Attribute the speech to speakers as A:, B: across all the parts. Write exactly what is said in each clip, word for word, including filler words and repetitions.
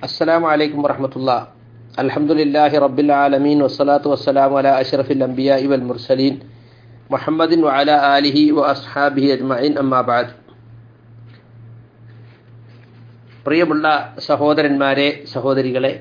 A: അസ്സലാമു അലൈക്കും വറഹ്മത്തുള്ളാഹി. അൽഹംദുലില്ലാഹി റബ്ബിൽ ആലമീൻ വസ്സലാത്തു വസ്സലാമു അലാ അഷ്റഫിൽ അംബിയാഇ വൽ മുർസലീൻ മുഹമ്മദിൻ വഅലാ ആലിഹി വഅസ്ഹാബിഹി അജ്മഈൻ. അമ്മാ ബഅദ്. പ്രിയമുള്ള സഹോദരന്മാരെ, സഹോദരികളെ,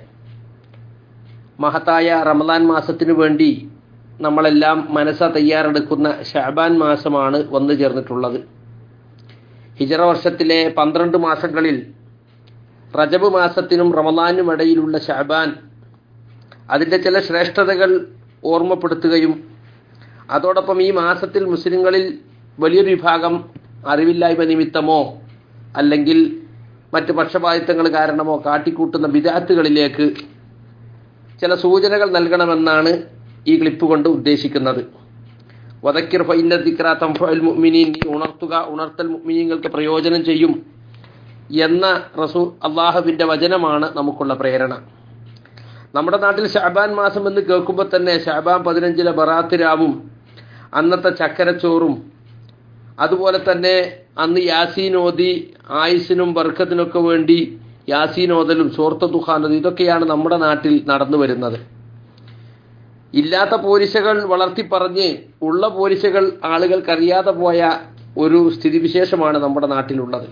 A: മഹത്തായ റമദാൻ മാസത്തിനു വേണ്ടി നമ്മളെല്ലാം മനസ്സ തയ്യാറെടുക്കുന്ന ശഅബാൻ മാസമാണ് വന്നു ചേർന്നിട്ടുള്ളത്. ഹിജറ വർഷത്തിലെ പന്ത്രണ്ട് മാസങ്ങളിൽ റജബ് മാസത്തിനും റമദാനും ഇടയിലുള്ള ശഅബാൻ അതിൻ്റെ ചില ശ്രേഷ്ഠതകൾ ഓർമ്മപ്പെടുത്തുകയും അതോടൊപ്പം ഈ മാസത്തിൽ മുസ്ലിങ്ങളിൽ വലിയൊരു വിഭാഗം അറിവില്ലായ്മ നിമിത്തമോ അല്ലെങ്കിൽ മറ്റ് പക്ഷപാതിത്വങ്ങൾ കാരണമോ കാട്ടിക്കൂട്ടുന്ന ബിദ്അത്തുകളിലേക്ക് ചില സൂചനകൾ നൽകണമെന്നാണ് ഈ ക്ലിപ്പ് കൊണ്ട് ഉദ്ദേശിക്കുന്നത്. വദക്കിർ ഫഇന്ന ദിക്റ തൻഫഉൽ മുഅ്മിനീൻ, നീ ഉണർത്തുക, ഉണർത്തൽ മുഅ്മിനീങ്ങൾക്ക് പ്രയോജനം ചെയ്യും എന്ന റസൂൽ അള്ളാഹുവിൻ്റെ വചനമാണ് നമുക്കുള്ള പ്രേരണ. നമ്മുടെ നാട്ടിൽ ശഅബാൻ മാസം എന്ന് കേൾക്കുമ്പോൾ തന്നെ ശഅബാൻ പതിനഞ്ചിലെ ബറാത്ത് രാവും അന്നത്തെ ചക്കരച്ചോറും അതുപോലെ തന്നെ അന്ന് യാസീൻ ഓതി ആയുസിനും ബർക്കത്തിനൊക്കെ വേണ്ടി യാസീൻ ഓതലും സൂറത്ത് ദുഖാനും ഇതൊക്കെയാണ് നമ്മുടെ നാട്ടിൽ നടന്നു വരുന്നത്. ഇല്ലാത്ത പോരിശകൾ വളർത്തിപ്പറഞ്ഞ് ഉള്ള പോരിശകൾ ആളുകൾക്കറിയാതെ പോയ ഒരു സ്ഥിതിവിശേഷമാണ് നമ്മുടെ നാട്ടിലുള്ളത്.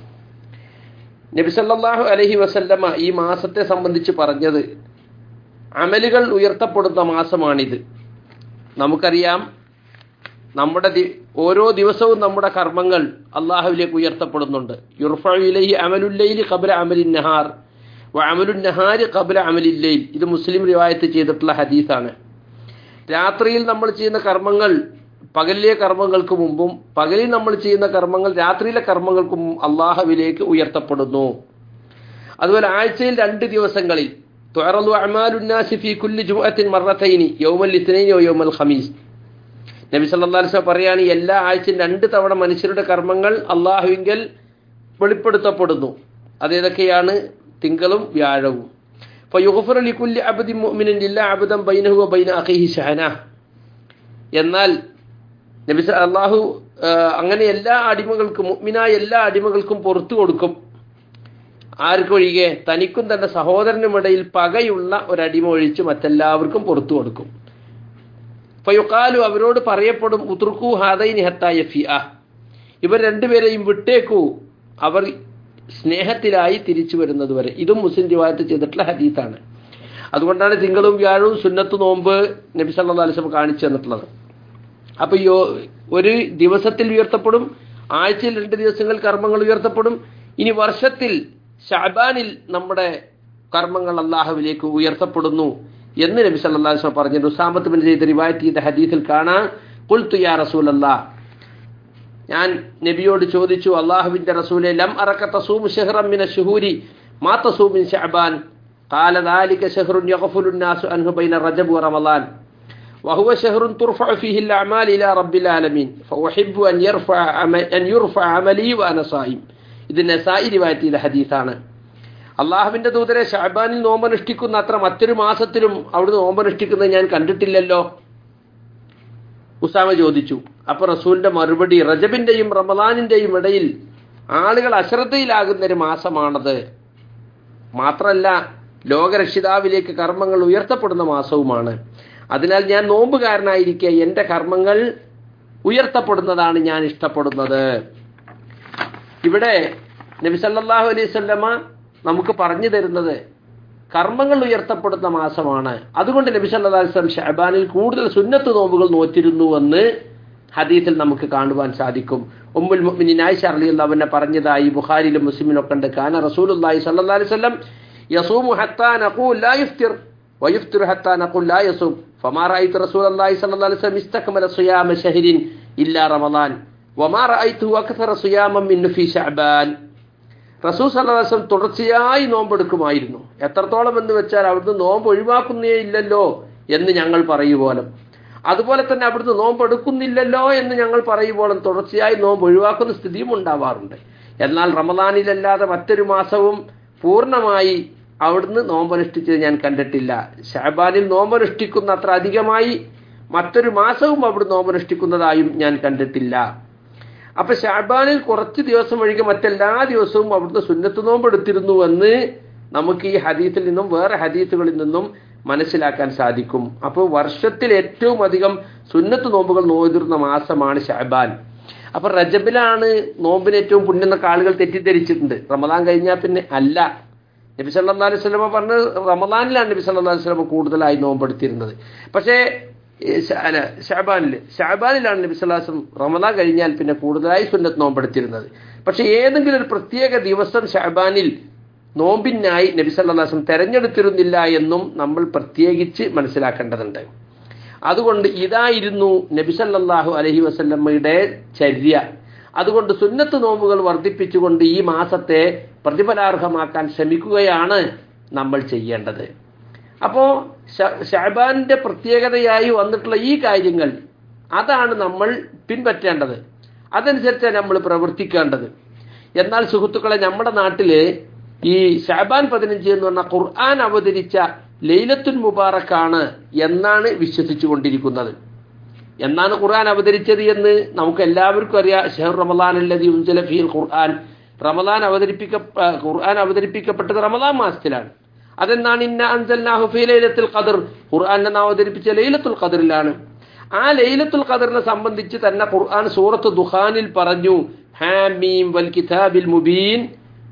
A: നബി സല്ലല്ലാഹു അലൈഹി വസല്ലമ ഈ മാസത്തെ സംബന്ധിച്ച് പറഞ്ഞത് അമലുകൾ ഉയർത്തപ്പെടുന്ന മാസമാണിത്. നമുക്കറിയാം, നമ്മുടെ ഓരോ ദിവസവും നമ്മുടെ കർമ്മങ്ങൾ അള്ളാഹുവിലേക്ക് ഉയർത്തപ്പെടുന്നുണ്ട്. യുർഫഉ ഇലൈഹി അമലുൽ ലൈലി ഖബ്ല അമലിൻ നഹാർ വ അമലുൻ നഹാരി ഖബ്ല അമലിൽ ലൈൽ. ഇത് മുസ്ലിം റിവായത്ത് ചെയ്തിട്ടുള്ള ഹദീസാണ്. രാത്രിയിൽ നമ്മൾ ചെയ്യുന്ന കർമ്മങ്ങൾ പകലിലെ കർമ്മങ്ങൾക്ക് മുമ്പും പകലിൽ നമ്മൾ ചെയ്യുന്ന കർമ്മങ്ങൾ രാത്രിയിലെ കർമ്മങ്ങൾക്ക് മുമ്പും അള്ളാഹുവിലേക്ക് ഉയർത്തപ്പെടുന്നു. അതുപോലെ ആഴ്ചയിൽ രണ്ട് ദിവസങ്ങളിൽ തുഅറദു അഅമാലുന്നാസി ഫീ കുല്ലി ജുമുഅത്തിൻ മറത്തൈനി യൗമൽ ഇത്നൈനി വ യൗമൽ ഖമീസ്. നബി സല്ലല്ലാഹു അലൈഹി വസല്ലം പറയാണ്, എല്ലാ ആഴ്ചയും രണ്ട് തവണ മനുഷ്യരുടെ കർമ്മങ്ങൾ അള്ളാഹുവിങ്കൽ വെളിപ്പെടുത്തപ്പെടുന്നു. അതേതൊക്കെയാണ്? തിങ്കളും വ്യാഴവും. ഫയുഗ്ഫറു ലികുല്ലി അബ്ദിൻ മുഅ്മിനിൻ ഇല്ലാ അബ്ദൻ ബൈനഹു വ ബൈന അഖീഹി ശഅന. എന്നാൽ നബി അള്ളാഹു അങ്ങനെ എല്ലാ അടിമകൾക്കും, മുഅ്മിനായ എല്ലാ അടിമകൾക്കും പുറത്തു കൊടുക്കും. ആർക്കൊഴികെ? തനിക്കും തന്റെ സഹോദരനുമിടയിൽ പകയുള്ള ഒരടിമ ഒഴിച്ച് മറ്റെല്ലാവർക്കും പുറത്തു കൊടുക്കും. ഫയുഖാലു, അവരോട് പറയപ്പെടും, ഉത്റുഖു ഹാദൈനി ഹത്താ യഫിഅ, ഇവർ രണ്ടുപേരെയും വിട്ടേക്കൂ, അവർ സ്നേഹത്തിലായി തിരിച്ചു വരുന്നത് വരെ. ഇതും മുസ്ലിം റിവായത്ത് ചെയ്തിട്ടുള്ള ഹദീസാണ്. അതുകൊണ്ടാണ് തിങ്കളും വ്യാഴവും സുന്നത്ത് നോമ്പ് നബി സല്ലല്ലാഹു അലൈഹി വസല്ലം കാണിച്ചു തന്നിട്ടുള്ളത്. അപ്പൊ യോ ഒരു ദിവസത്തിൽ ഉയർത്തപ്പെടും, ആഴ്ചയിൽ രണ്ട് ദിവസങ്ങൾ കർമ്മങ്ങൾ ഉയർത്തപ്പെടും. ഇനി വർഷത്തിൽ ശഅബാനിൽ നമ്മുടെ കർമ്മങ്ങൾ അള്ളാഹുവിലേക്ക് ഉയർത്തപ്പെടുന്നു എന്ന് നബി സല്ലല്ലാഹു അലൈഹി വസല്ലം പറഞ്ഞു. ഉസാമത്ത് ബിൻ സെയ്ദ് റിവായത്ത് ചെയ്ത ഹദീസിൽ കാണാം, ഖുൽതു യാ റസൂലല്ലാഹ്, ഞാൻ നബിയോട് ചോദിച്ചു, അള്ളാഹുവിന്റെ റസൂലേ, ലം അറക തസൂമു ശഹ്റൻ മിന ശുഹൂരി മാ തസൂമു മിൻ ശഅബാൻ. ഖാല ദാലിക ശഹ്റുൻ യഗ്ഫുലു الناس അൻഹു ബൈന റജബ് വറമളാൻ وهو شهر ترفع فيه الأعمال إلى رب العالمين فأحب أن يرفع أن يرفع عملي وأنا صائم. ഇത് നസായി റിവായത്ത് ചെയ്ത ഹദീസാണ്. അള്ളാഹുവിന്റെ ദൂതരെ, ശഅബാനിൽ നോമ്പനുഷ്ഠിക്കുന്ന അത്ര മറ്റൊരു മാസത്തിലും അവിടുന്ന് നോമ്പനുഷ്ഠിക്കുന്നത് ഞാൻ കണ്ടിട്ടില്ലല്ലോ. ഉസാമ ചോദിച്ചു. അപ്പൊ റസൂലിന്റെ മറുപടി, റജബിന്റെയും റമളാനിന്റെയും ഇടയിൽ ആളുകൾ അശ്രദ്ധയിലാകുന്ന ഒരു മാസമാണത്. മാത്രമല്ല, ലോകരക്ഷിതാവിലേക്ക് കർമ്മങ്ങൾ ഉയർത്തപ്പെടുന്ന മാസവുമാണ്. അതിനാൽ ഞാൻ നോമ്പുകാരനായിരിക്കെ എൻ്റെ കർമ്മങ്ങൾ ഉയർത്തപ്പെടുന്നതാണ് ഞാൻ ഇഷ്ടപ്പെടുന്നത്. ഇവിടെ നബി സല്ലല്ലാഹു അലൈഹി വസല്ലമ നമുക്ക് പറഞ്ഞു തരുന്നത് കർമ്മങ്ങൾ ഉയർത്തപ്പെടുന്ന മാസമാണ്. അതുകൊണ്ട് നബി സല്ലല്ലാഹു അലൈഹി വസല്ലം ശഅബാനിൽ കൂടുതൽ സുന്നത്ത് നോമ്പുകൾ നോറ്റിരുന്നുവെന്ന് ഹദീസിൽ നമുക്ക് കാണുവാൻ സാധിക്കും. ഉമ്മുൽ മുഅ്മിനീൻ ആയിഷ റളിയല്ലാഹു അൻഹ പറഞ്ഞതായി ബുഖാരിയിലും മുസ്ലിമിലും ഉണ്ട്, കാന റസൂലുള്ളാഹി സ്വല്ലല്ലാഹു അലൈഹി വസല്ലം യസൂമു ഹത്താ നഖൂൽ ലാ യുഫ്തിർ വയുഫ്തിറു ഹത്താ നഖൂൽ ലാ യസൂം ഫമാ റഅയ്തു റസൂലല്ലാഹി സ്വല്ലല്ലാഹു അലൈഹി വസല്ലം ഇസ്തക്മല സിയാമ ശഹ്രിൻ ഇല്ലാ റമളാൻ വമാ റഅയ്തുഹു അക്തറ സിയാമൻ മിൻ ഫീ ശഅബാൻ. റസൂൽ സല്ലല്ലാഹു അലൈഹി വസല്ലം തുടർച്ചയായി നോമ്പെടുക്കുമായിരുന്നു. എത്രത്തോളം എന്ന് വെച്ചാൽ അവിടുന്ന് നോമ്പ് ഒഴിവാക്കുന്നേ ഇല്ലല്ലോ എന്ന് ഞങ്ങൾ പറയുപോലും, അതുപോലെ തന്നെ അവിടുന്ന് നോമ്പ് എടുക്കുന്നില്ലല്ലോ എന്ന് ഞങ്ങൾ പറയുമ്പോഴും തുടർച്ചയായി നോമ്പ് ഒഴിവാക്കുന്ന സ്ഥിതിയും ഉണ്ടാവാറുണ്ട്. എന്നാൽ റമളാനിലല്ലാതെ മറ്റൊരു മാസവും പൂർണ്ണമായി അവിടുന്ന് നോമ്പനുഷ്ഠിച്ചത് ഞാൻ കണ്ടിട്ടില്ല. ശഅബാനിൽ നോമ്പനുഷ്ഠിക്കുന്ന അത്ര അധികമായി മറ്റൊരു മാസവും അവിടുന്ന് നോമ്പനുഷ്ഠിക്കുന്നതായും ഞാൻ കണ്ടിട്ടില്ല. അപ്പൊ ശഅബാനിൽ കുറച്ച് ദിവസം ഒഴികെ മറ്റെല്ലാ ദിവസവും അവിടുത്തെ സുന്നത്ത് നോമ്പ് എടുത്തിരുന്നുവെന്ന് നമുക്ക് ഈ ഹദീസിൽ നിന്നും വേറെ ഹദീസുകളിൽ നിന്നും മനസ്സിലാക്കാൻ സാധിക്കും. അപ്പോൾ വർഷത്തിൽ ഏറ്റവും അധികം സുന്നത്ത് നോമ്പുകൾ നോതിരുന്ന മാസമാണ് ശഅബാൻ. അപ്പൊ റജബിലാണ് നോമ്പിന് ഏറ്റവും പുണ്യം എന്നൊക്കെ ആളുകൾ തെറ്റിദ്ധരിച്ചിട്ടുണ്ട്. റമദാൻ കഴിഞ്ഞാൽ പിന്നെ അല്ല. നബി സല്ലല്ലാഹു അലൈഹി വസല്ലം പറഞ്ഞ് റമദാനിലാണ് നബി സല്ലല്ലാഹു അലൈഹി വസല്ലം കൂടുതലായി നോമ്പെടുത്തിരുന്നത്. പക്ഷേ ശഅബാനിൽ ശഅബാനിലാണ് നബി സല്ലല്ലാഹു അലൈഹി വസല്ലം റമദാൻ കഴിഞ്ഞാൽ പിന്നെ കൂടുതലായി സുന്നത്ത് നോമ്പെടുത്തിരുന്നത്. പക്ഷെ ഏതെങ്കിലും ഒരു പ്രത്യേക ദിവസം ശഅബാനിൽ നോമ്പിനായി നബി സല്ലല്ലാഹു അലൈഹി വസല്ലം തെരഞ്ഞെടുത്തിരുന്നില്ല എന്നും നമ്മൾ പ്രത്യേകിച്ച് മനസ്സിലാക്കേണ്ടതുണ്ട്. അതുകൊണ്ട് ഇതായിരുന്നു നബി സല്ലല്ലാഹു അലൈഹി വസല്ലമയുടെ ചര്യ. അതുകൊണ്ട് സുന്നത്ത് നോമ്പുകൾ വർദ്ധിപ്പിച്ചുകൊണ്ട് ഈ മാസത്തെ പ്രതിഫലാർഹമാക്കാൻ ശ്രമിക്കുകയാണ് നമ്മൾ ചെയ്യേണ്ടത്. അപ്പോൾ ശഅബാന്റെ പ്രത്യേകതയായി വന്നിട്ടുള്ള ഈ കാര്യങ്ങൾ അതാണ് നമ്മൾ പിൻപറ്റേണ്ടത്. അതനുസരിച്ചാണ് നമ്മൾ പ്രവർത്തിക്കേണ്ടത്. എന്നാൽ സുഹൃത്തുക്കളെ, നമ്മുടെ നാട്ടില് ഈ ശഅബാൻ പതിനഞ്ച് എന്ന് പറഞ്ഞ ഖുർആൻ അവതരിച്ച ലൈലത്തുൽ മുബാറക്കാണ് എന്നാണ് വിശ്വസിച്ചു കൊണ്ടിരിക്കുന്നത്. എന്നാണ് ഖുർആൻ അവതരിച്ചത് എന്ന് നമുക്ക് എല്ലാവർക്കും അറിയാം. ഷഹ്റു റമളാൻ അല്ലദീ ഉൻസില ഫീഹിൽ ഖുർആൻ. റമളാൻ അവതരിപ്പിക്ക ഖുർആൻ അവതരിപ്പിക്കപ്പെട്ടത് റമളാൻ മാസത്തിലാണ്. അതെന്നാണ് ഇന്ന അൻസൽനാഹു ഫീ ലൈലത്തുൽ ഖദർ. ഖുർആൻ നാം അവതരിപ്പിച്ച ലൈലത്തുൽ ഖദറിലാണ്. ആ ലൈലത്തുൽ ഖദറിനെ സംബന്ധിച്ച് തന്നെ ഖുർആൻ സൂറത്ത് ദുഖാനിൽ പറഞ്ഞു, ഹാമീം വൽ കിതാബിൽ മുബീൻ.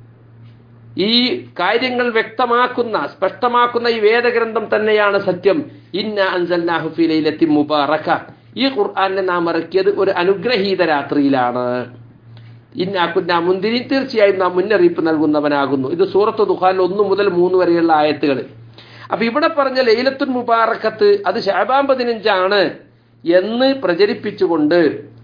A: ഈ കാര്യങ്ങൾ വ്യക്തമാക്കുന്ന സ്പഷ്ടമാക്കുന്ന ഈ വേദഗ്രന്ഥം തന്നെയാണ് സത്യം. ഇന്ന അൻസൽനാഹു ഫീ ലൈലത്തിൻ മുബാറക. ഈ ഖുർആനെ നാം ഇറക്കിയത് ഒരു അനുഗ്രഹീത രാത്രിയിലാണ്. ഇന്നാ കുന്നാ മുൻദിരീൻ, തീർച്ചയായും നാം മുന്നറിയിപ്പ് നൽകുന്നവനാകുന്നു. ഇത് സൂറത്ത് ദുഖാനിൽ ഒന്ന് മുതൽ മൂന്ന് വരെയുള്ള ആയത്തുകൾ. അപ്പൊ ഇവിടെ പറഞ്ഞ ലൈലത്തുൽ മുബാറക്കത്ത് അത് ശഅബാൻ പതിനഞ്ചാണ് എന്ന് പ്രചരിപ്പിച്ചുകൊണ്ട്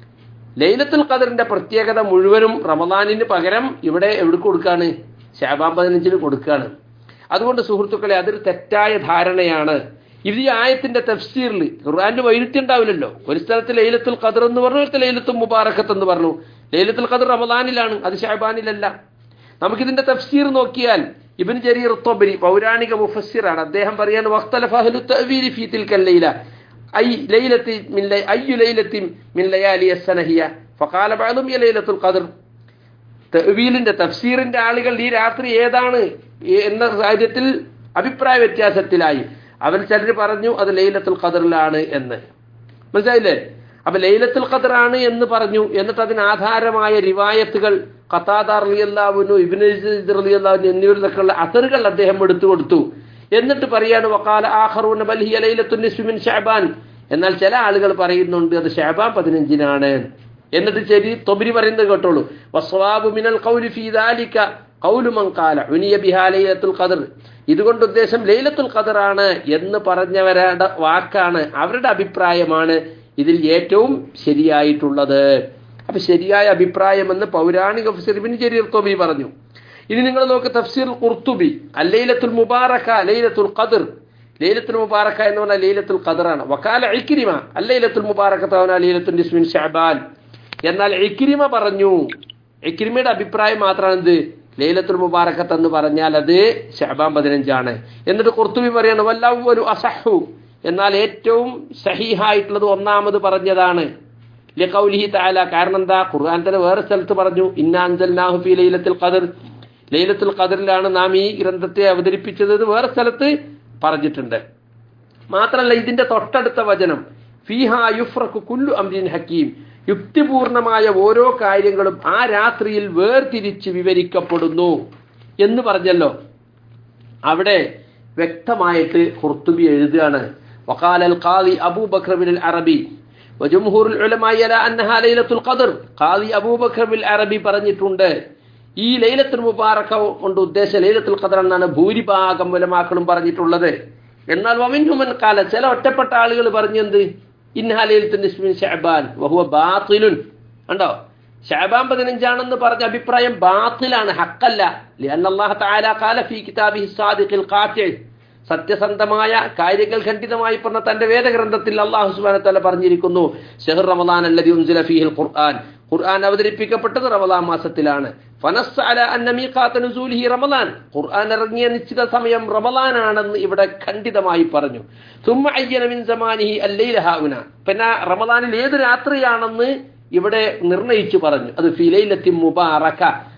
A: ലൈലത്തുൽ ഖദറിന്റെ പ്രത്യേകത മുഴുവനും റമദാനിന് പകരം ഇവിടെ എവിടെ കൊടുക്കാണ്? ശഅബാൻ പതിനഞ്ചിന് കൊടുക്കുകയാണ്. അതുകൊണ്ട് സുഹൃത്തുക്കളെ, അതൊരു തെറ്റായ ധാരണയാണ്. ഇത് ഈ ആയത്തിന്റെ തഫ്സീറിൽ ഖുർആനിൽ വൈരുദ്ധ്യം ഉണ്ടാവില്ലല്ലോ. ഒരു സ്ഥലത്ത് ലൈലത്തുൽ ഖദർ എന്ന് പറഞ്ഞു, ഒരു സ്ഥലത്ത് ലൈലത്തുൽ മുബാറക്കത്ത് എന്ന് പറഞ്ഞു. ലൈലത്തുൽ ഖദർ റമദാനിലാണ്, അത് ശഅബാനിലല്ല. നമുക്കിതിന്റെ തഫ്സീർ നോക്കിയാൽ ഇബ്നു ജരീർ അത്ത്-തബരി പൗരാണിക മുഫസ്സിറാണ്. അദ്ദേഹം പറയാണ്, വഖ്തലഫ അഹ്ലു തഅ്വീൽ ഫീ തിൽക്കൽ ലൈല ഐ ലൈലത്തി മിൻ അയ്യു ലൈലത്തിൻ മിൻ ലയാലി അസ്സനഹിയ ഫഖാല ബഅദും യ ലൈലത്തുൽ ഖദർ. തഅ്വീലിന്റെ തഫ്സീറിന്റെ ആളുകൾ ഈ രാത്രി ഏതാണ് എന്ന കാര്യത്തിൽ അഭിപ്രായ വ്യത്യാസത്തിലായി. അവർ ചിലർ പറഞ്ഞു അത് ലൈലത്തുൽ ഖദറിലാണ് എന്ന്. മനസ്സിലായില്ലേ? അപ്പൊ ലൈലത്തുൽ ഖദറാണ് എന്ന് പറഞ്ഞു. എന്നിട്ട് അതിന് ആധാരമായ റിവായത്തുകൾ ഖതാദ റളിയല്ലാഹു അൻഹു, ഇബ്നു ജരീർ റളിയല്ലാഹു അൻഹു എന്നിവരിലൊക്കെയുള്ള അസറുകൾ അദ്ദേഹം എടുത്തു കൊടുത്തു. എന്നിട്ട് പറയാണ്, വഖാല ആഖറൂന ബൽ ഹിയ ലൈലത്തുൻ നിസ്ഫി മിൻ ശഅബാൻ. എന്നാൽ ചില ആളുകൾ പറയുന്നുണ്ട് അത് ശഅബാൻ പതിനഞ്ചിനാണ്. എന്നിട്ട് ശരി തൊബരി പറയുന്നത് കേട്ടോളൂ, വസ്വാബു മിനൽ ഖൗലി ഫീ ദാലിക ഖൗലു മൻ ഖാല ഉനിയ ബിഹാ ലൈലത്തുൽ ഖദർ. ഇതുകൊണ്ട് ഉദ്ദേശം ലൈലത്തുൽ ഖദറാണ് എന്ന് പറഞ്ഞവരുടെ വാക്കാണ്, അവരുടെ അഭിപ്രായമാണ് ഇതിൽ ഏറ്റവും ശരിയായിട്ടുള്ളത്. അപ്പൊ ശരിയായ അഭിപ്രായം എന്ന് പൗരാണിക തഫ്സീർ ഇബ്നു ജരീർ തൊബരി പറഞ്ഞു. ഇനി നിങ്ങൾ നോക്ക് തഫ്സീർ ഖുർത്തുബി, അല്ലൈലത്തുൽ മുബാറക ലൈലത്തുൽ ഖദർ. ലൈലത്തുൽ മുബാറക എന്ന് പറഞ്ഞാൽ ലൈലത്തുൽ ഖദറാണ്. വഖാല ഇക്രിമ അല്ലൈലത്തുൽ മുബാറകത വന ലൈലത്തുൻ നിസ്ഫി മിൻ ശഅബാൻ. എന്നാൽ ഇക്രിമ പറഞ്ഞു, ഇക്രിമയുടെ അഭിപ്രായം മാത്രമാണ് എന്ത് ലൈലത്തുൽ മുബാറകത്ത് എന്ന് പറഞ്ഞാൽ അത് ശഅബാൻ പതിനഞ്ചാണ്. എന്നിട്ട് ഖുർത്തുബി പറയാണ്, വല്ലവ്വലു അസഹു. എന്നാൽ ഏറ്റവും സഹീഹായിട്ടുള്ളത് ഒന്നാമത് പറഞ്ഞതാണ്. ലിഖൗലിഹി തആല, കാരണം എന്താ? ഖുർആൻ തന്നെ വേറെ സ്ഥലത്ത് പറഞ്ഞു, ഇന്നാ അൻസൽനാഹു ഫീ ലൈലത്തുൽ ഖദർ. ലൈലത്തുൽ ഖദറിലാണ് നാം ഈ ഗ്രന്ഥത്തെ അവതരിപ്പിച്ചത്. വേറെ സ്ഥലത്ത് പറഞ്ഞിട്ടുണ്ട്. മാത്രമല്ല ഇതിന്റെ തൊട്ടടുത്ത വചനം, ഫീഹാ യുഫ്റഖു കുല്ലു അംരിൻ ഹക്കീം. യുക്തിപൂർണമായ ഓരോ കാര്യങ്ങളും ആ രാത്രിയിൽ വേർതിരിച്ച് വിവരിക്കപ്പെടുന്നു എന്ന് പറഞ്ഞല്ലോ. അവിടെ വ്യക്തമായിട്ട് ഖുർത്തുബി എഴുതുകയാണ്, വഖാലൽ ഖാദി അബൂബക്കർ ബിൻ അറബി വജംഹൂറുൽ ഉലമാ യറാ അന്നഹാ ലൈലത്തുൽ ഖദർ. ഖാദി അബൂബക്കർ ബിൻ അറബി പറഞ്ഞിട്ടുണ്ട്, ഈ ലൈലത്തുൽ മുബാറക കൊണ്ട് ഉദ്ദേശം ലൈലത്തുൽ ഖദർ എന്നാണ് ഭൂരിഭാഗം ഉലമാക്കളും പറഞ്ഞിട്ടുള്ളത്. എന്നാൽ വമിൻഹും മൻ ഖാല, ചില ഒറ്റപ്പെട്ട ആളുകൾ പറഞ്ഞെന്ത് ഇന്നഹാ ലൈലത്തുൻ നിസ്ഫി മിൻ ശഅബാൻ വഹുവ ബാത്തിലുൻ. കണ്ടോ, ശഅബാൻ പതിനഞ്ചാണെന്ന് പറഞ്ഞ അഭിപ്രായം ബാത്തിലാണ്, ഹക്കല്ല. ലിഅന്ന അല്ലാഹു തആല ഖാല ഫീ കിതാബിഹി സാദിഖിൽ ഖാതിഅ. സത്യസന്ധമായ കാര്യങ്ങൾ ഖണ്ഡിതമായി പറഞ്ഞ തന്റെ വേദഗ്രന്ഥത്തിൽ അല്ലാഹു സുബ്ഹാനഹു വ തആല പറഞ്ഞിരിക്കുന്നു, ശഹ്റു റമളാൻ അല്ലദീ ഉൻസില ഫീഹിൽ ഖുർആൻ. ഖുർആൻ അവതരിപ്പിക്കപ്പെട്ടത് റമളാൻ മാസത്തിലാണ്. ഫനസ്സ അലാ അന്ന മീഖാത നുസൂലിഹി റമളാൻ. ഖുർആൻ ഇറങ്ങിയ നിശ്ചിത സമയം റമളാനാണെന്ന് ഇവിടെ ഖണ്ഡിതമായി പറഞ്ഞു. സുമ്മ അയ്യന മിൻ സമാനിഹി അല്ലൈല ഹാഉന. പിന്നെ റമളാനിൽ ഏത് രാത്രിയാണെന്ന് ഇവിടെ നിർണയിച്ചു പറഞ്ഞു. അത് ഫീ ലൈലത്തിൻ മുബാറക,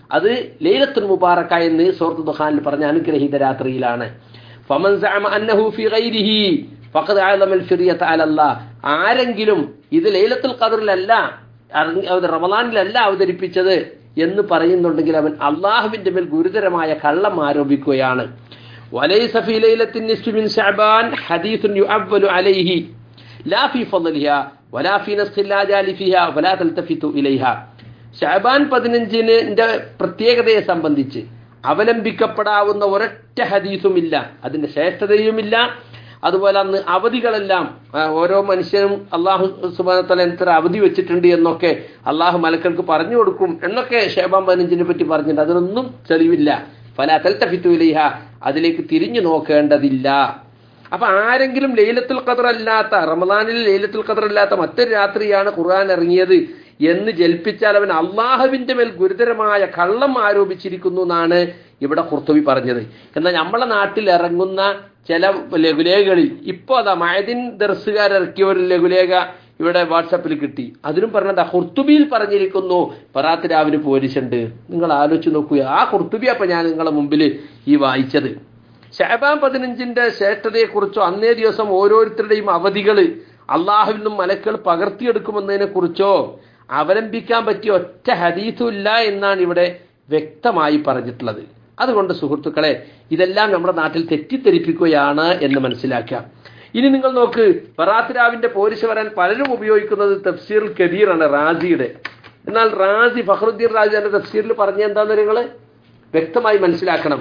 A: അത് ലൈലത്തുൽ മുബാറക എന്ന് സൂറത്ത് ദുഖാനിൽ പറഞ്ഞ അനുഗ്രഹീത രാത്രിയിലാണ്. ഫമൻ സഅമ അന്നഹു ഫീ ഗൈരിഹി ഫഖദ് അഅലമൽ ഫിറിയത അലല്ലാഹ്. ആരെങ്കിലും ഇത് ലൈലത്തുൽ ഖദറിലല്ല റമളാനിലല്ല അവതരിപ്പിച്ചത് എന്ന് പറയുന്നുണ്ടെങ്കിൽ അവൻ അള്ളാഹുവിന്റെ മേൽ ഗുരുതരമായ കള്ളം ആരോപിക്കുകയാണ്. വലൈസ ഫീ ലൈലത്തിൻ നിസ്ഫി മിൻ ശഅബാൻ ഹദീസുൻ യുഅവ്വലു അലൈഹി ലാ ഫീ ഫളലിഹാ വലാ ഫീ നസ്ഖിൽ ലാജാലി ഫീഹാ വലാ തൽതഫിതു ഇലൈഹാ. ശഅബാൻ പതിനഞ്ചിന്റെ പ്രത്യേകതയെ സംബന്ധിച്ച് അവലംബിക്കപ്പെടാവുന്ന ഒരൊറ്റ ഹദീസുമില്ല, അതിന്റെ ശ്രേഷ്ഠതയുമില്ല. അതുപോലെ അന്ന് അവധികളെല്ലാം ഓരോ മനുഷ്യനും അള്ളാഹു സുബ്ഹാനഹു വ തആല എത്ര അവധി വെച്ചിട്ടുണ്ട് എന്നൊക്കെ അള്ളാഹു മലക്കൾക്ക് പറഞ്ഞു കൊടുക്കും എന്നൊക്കെ ശഅബാൻ പതിനഞ്ചിനെ പറ്റി പറഞ്ഞിട്ടുണ്ട്. അതിനൊന്നും തെളിവില്ല. ഫലാ തൽതഫിതു ഇലൈഹ, അതിലേക്ക് തിരിഞ്ഞു നോക്കേണ്ടതില്ല. അപ്പൊ ആരെങ്കിലും ലൈലത്തുൽ ഖദർ അല്ലാത്ത റമളാനിൽ ലൈലത്തുൽ ഖദർ അല്ലാത്ത മറ്റൊരു രാത്രിയാണ് ഖുർആൻ ഇറങ്ങിയത് എന്ന് ജൽപ്പിച്ചാൽ അവൻ അള്ളാഹുവിന്റെ മേൽ ഗുരുതരമായ കള്ളം ആരോപിച്ചിരിക്കുന്നു എന്നാണ് ഇവിടെ ഖുർത്തുബി പറഞ്ഞത്. എന്നാൽ നമ്മളെ നാട്ടിൽ ഇറങ്ങുന്ന ചില ലഘുലേഖകളിൽ ഇപ്പോ അതാ മഅദിൻ ദർസുകാരിറക്കിയ ഒരു ലഘുലേഖ ഇവിടെ വാട്സാപ്പിൽ കിട്ടി. അതിനും പറഞ്ഞതാ ഖുർത്തുബിയിൽ പറഞ്ഞിരിക്കുന്നു ബറാത്ത് രാവിലെ പോരിച്ചുണ്ട്. നിങ്ങൾ ആലോചിച്ച് നോക്കുക, ആ ഖുർത്തുബി അപ്പൊ ഞാൻ നിങ്ങളെ മുമ്പിൽ ഈ വായിച്ചത്. ശഅബാൻ പതിനഞ്ചിന്റെ ശ്രേഷ്ഠതയെക്കുറിച്ചോ അന്നേ ദിവസം ഓരോരുത്തരുടെയും അവധികൾ അള്ളാഹുവിൽ നിന്നും മലക്കുകൾ പകർത്തിയെടുക്കുമെന്നതിനെ കുറിച്ചോ അവലംബിക്കാൻ പറ്റിയ ഒറ്റ ഹദീസും ഇല്ല എന്നാണ് ഇവിടെ വ്യക്തമായി പറഞ്ഞിട്ടുള്ളത്. അതുകൊണ്ട് സുഹൃത്തുക്കളെ, ഇതെല്ലാം നമ്മുടെ നാട്ടിൽ തെറ്റിദ്ധരിപ്പിക്കുകയാണ് എന്ന് മനസ്സിലാക്കാം. ഇനി നിങ്ങൾ നോക്ക്, ബറാത്ത് രാവിന്റെ പോരിശ് വരാൻ പലരും ഉപയോഗിക്കുന്നത് തഫ്സീറുൽ കബീറാണ് റാസിയുടെ. എന്നാൽ റാസി ഫഖറുദ്ദീൻ റാസിയുടെ തഫ്സീറിൽ പറഞ്ഞ എന്താന്ന് നിങ്ങൾ വ്യക്തമായി മനസ്സിലാക്കണം.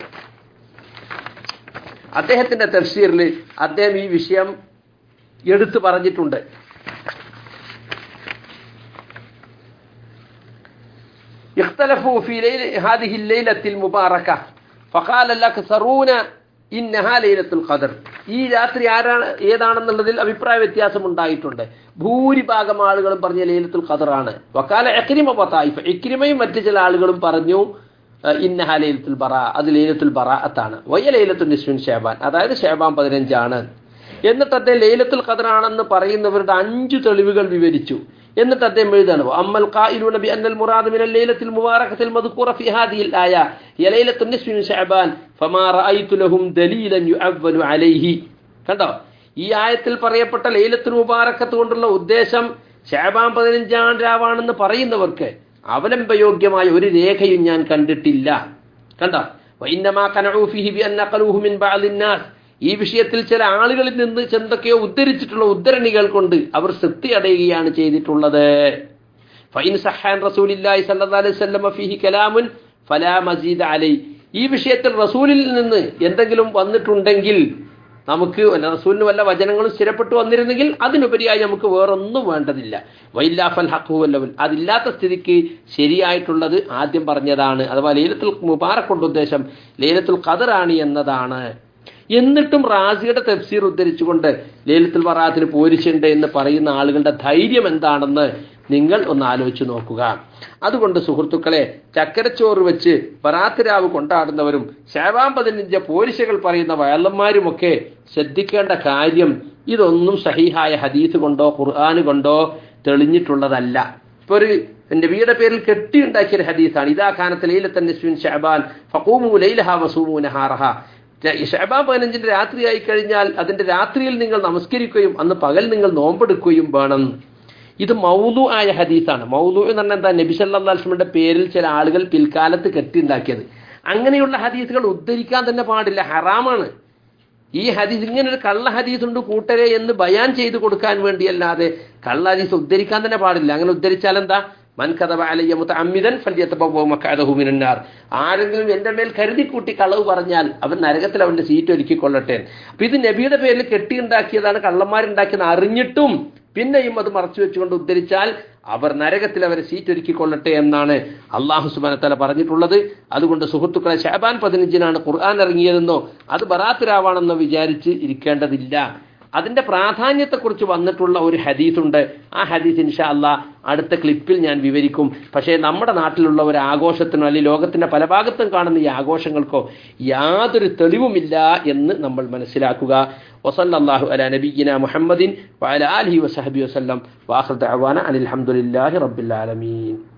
A: അദ്ദേഹത്തിന്റെ തഫ്സീറിൽ അദ്ദേഹം ഈ വിഷയം എടുത്തു പറഞ്ഞിട്ടുണ്ട്. اختلفوا في ليل هذه الليلة المباركة فقال الأكثرون إنها ليلة القدر. ഈ രാത്രി ആരാണ് ഏതാണെന്നുള്ളതിൽ അഭിപ്രായ വ്യത്യാസം ഉണ്ടായിട്ടുണ്ട്. ഭൂരിഭാഗം ആളുകളും പറഞ്ഞ ലൈലത്തുൽ ഖദറാണ്. വഖാല ഇക്രിമ വതായിഫ, ഇക്രിമയും മറ്റു ചില ആളുകളും പറഞ്ഞു ഇന്നഹാ ലൈലത്തുൽ ബറാ, അത് ലൈലത്തുൽ ബറാഅത്താണ്. വയ ലൈലത്തുൽ നിസ്ഫിൻ ശഅബാൻ, അതായത് ശഅബാൻ പതിനഞ്ചാണ്. എന്നിട്ട് അദ്ദേഹം ലൈലത്തുൽ ഖദറാണെന്ന് പറയുന്നവരുടെ അഞ്ചു തെളിവുകൾ വിവരിച്ചു. എന്നിട്ട് അദ്ദേഹം എഴുതാണ് അമ്മൽ ഖായിലൂന ബി അന്നൽ മുറാദ് മിനൽ ലൈലത്തിൽ മുബാറകത്തിൽ മദ്കൂറ ഫി ഹാദിഹിൽ ആയ യ ലൈലത്തുൻ നിസ്ഫി മിൻ ശഅബാൻ ഫമാ റഅയ്തു ലഹും ദലീലൻ യുഅവ്വലു അലൈഹി. കണ്ടോ, ഈ ആയത്തിൽ പറയപ്പെട്ട ലൈലത്തുൽ മുബാറകത്ത് കൊണ്ടുള്ള ഉദ്ദേശം ശഅബാൻ പതിനഞ്ചാം രാവാണെന്ന് പറയുന്നവർക്ക് അവലംബയോഗ്യമായ ഒരു രേഖയും ഞാൻ കണ്ടിട്ടില്ല. കണ്ടോ, വഇന്നമാ ഖനഉ ഫീഹി ബി അന്ന ഖലൂഹു മിൻ ബഅദിൻ നാസ്, ഈ വിഷയത്തിൽ ചില ആളുകളിൽ നിന്ന് എന്തൊക്കെയോ ഉദ്ധരിച്ചിട്ടുള്ള ഉദ്ധരണികൾ കൊണ്ട് അവർ തൃപ്തി അടയുകയാണ് ചെയ്തിട്ടുള്ളത്. ഫഇൻ സഹ്ഹാൻ റസൂലില്ലാഹി സ്വല്ലല്ലാഹു അലൈഹി വസല്ലം ഫീഹി കലാമുൻ ഫലാ മസീദ അലൈഹി, ഈ വിഷയത്തിൽ റസൂലിൽ നിന്ന് എന്തെങ്കിലും വന്നിട്ടുണ്ടെങ്കിൽ നമുക്ക് റസൂലിന് വല്ല വചനങ്ങളും സ്ഥിരപ്പെട്ടു വന്നിരുന്നെങ്കിൽ അതിനുപരിയായി നമുക്ക് വേറൊന്നും വേണ്ടതില്ല. വഇല്ലാ ഫൽ ഹഖു വല്ലവൽ, അതില്ലാത്ത സ്ഥിതിക്ക് ശരിയായിട്ടുള്ളത് ആദ്യം പറഞ്ഞതാണ്. അഥവാ ലൈലത്തുൽ മുബാറക് കൊണ്ട് ഉദ്ദേശം ലൈലത്തുൽ ഖദറാണ് എന്നതാണ്. എന്നിട്ടും റാസിയുടെ തഫ്സീർ ഉദ്ധരിച്ചുകൊണ്ട് ലൈലത്തുൽ ബറാഅത്തിന് പോരിച്ചുണ്ട് എന്ന് പറയുന്ന ആളുകളുടെ ധൈര്യം എന്താണെന്ന് നിങ്ങൾ ഒന്ന് ആലോചിച്ച് നോക്കുക. അതുകൊണ്ട് സുഹൃത്തുക്കളെ, ചക്കരച്ചോറ് വെച്ച് ബറാത്ത് രാവ് കൊണ്ടാടുന്നവരും ശഅബാൻ പതിനഞ്ച് പോരിശകൾ പറയുന്ന വയലന്മാരുമൊക്കെ ശ്രദ്ധിക്കേണ്ട കാര്യം, ഇതൊന്നും സഹീഹായ ഹദീസ് കൊണ്ടോ ഖുർആൻ കൊണ്ടോ തെളിഞ്ഞിട്ടുള്ളതല്ല. ഇപ്പൊ ഒരു നബിയുടെ പേരിൽ കെട്ടിയുണ്ടാക്കിയ ഒരു ഹദീസാണ്, ഇദാ കാനത്ത് ലൈലത്തുൻ നിസ്ഫി മിൻ ശഅബാൻ ഫഖൂമു ലൈലഹാ വസൂമു നഹാറഹാ. ശഅബാൻ പതിനഞ്ചിന്റെ രാത്രിയായി കഴിഞ്ഞാൽ അതിന്റെ രാത്രിയിൽ നിങ്ങൾ നമസ്കരിക്കുകയും അന്ന് പകൽ നിങ്ങൾ നോമ്പെടുക്കുകയും വേണം. ഇത് മൗദൂ ആയ ഹദീസാണ്. മൗദൂ എന്ന് പറഞ്ഞാൽ എന്താ, നബി സല്ലല്ലാഹു അലൈഹി വസല്ലമയുടെ പേരിൽ ചില ആളുകൾ പിൽക്കാലത്ത് കെട്ടിയുണ്ടാക്കിയത്. അങ്ങനെയുള്ള ഹദീസുകൾ ഉദ്ധരിക്കാൻ തന്നെ പാടില്ല, ഹറാമാണ്. ഈ ഹദീസ് ഇങ്ങനെ ഒരു കള്ള ഹദീസ് ഉണ്ട് കൂട്ടരെ എന്ന് ബയാൻ ചെയ്തു കൊടുക്കാൻ വേണ്ടിയല്ലാതെ കള്ള ഹദീസ് ഉദ്ധരിക്കാൻ തന്നെ പാടില്ല. അങ്ങനെ ഉദ്ധരിച്ചാൽ എന്താ, മൻ കദബ അലയ്യ മുതഅമ്മിദൻ ഫൽയതബവ്വ മഖഅദഹു മിനന്നാർ, ആരെങ്കിലും എന്റെ മേൽ കരുതി കൂട്ടി കളവ് പറഞ്ഞാൽ അവൻ നരകത്തിൽ അവന്റെ സീറ്റ് ഒരുക്കിക്കൊള്ളട്ടെ. അപ്പൊ ഇത് നബിയുടെ പേരിൽ കെട്ടിയുണ്ടാക്കിയതാണ്, കള്ളന്മാരുണ്ടാക്കിയെന്ന് അറിഞ്ഞിട്ടും പിന്നെയും അത് മറച്ചു വെച്ചുകൊണ്ട് ഉദ്ധരിച്ചാൽ അവർ നരകത്തിൽ അവരെ സീറ്റ് ഒരുക്കിക്കൊള്ളട്ടെ എന്നാണ് അല്ലാഹു സുബ്ഹാനഹു വ തആല പറഞ്ഞിട്ടുള്ളത്. അതുകൊണ്ട് സുഹൃത്തുക്കളെ, ശഅബാൻ പതിനഞ്ചിനാണ് ഖുർആൻ ഇറങ്ങിയതെന്നോ അത് ബറാത്ത് രാവാണെന്നോ വിചാരിച്ച് ഇരിക്കേണ്ടതില്ല. അതിന്റെ പ്രാധാന്യത്തെക്കുറിച്ച് വന്നിട്ടുള്ള ഒരു ഹദീസുണ്ട്. ആ ഹദീസ് ഇൻഷാ അല്ലാഹ് അടുത്ത ക്ലിപ്പിൽ ഞാൻ വിവരിക്കും. പക്ഷേ നമ്മുടെ നാട്ടിലുള്ള ഒരു ആഘോഷത്തിനോ അല്ലെങ്കിൽ ലോകത്തിന്റെ പല ഭാഗത്തും കാണുന്ന ഈ ആഘോഷങ്ങൾക്കോ യാതൊരു തെളിവുമില്ല എന്ന് നമ്മൾ മനസ്സിലാക്കുക. വസല്ലല്ലാഹു അലാ നബിയ്യിനാ മുഹമ്മദിൻ വഅലാ ആലിഹി വസഹബിഹി വസല്ലം വആഖിറു ദഅവാന അനിൽ ഹംദുലില്ലാഹി റബ്ബിൽ ആലമീൻ.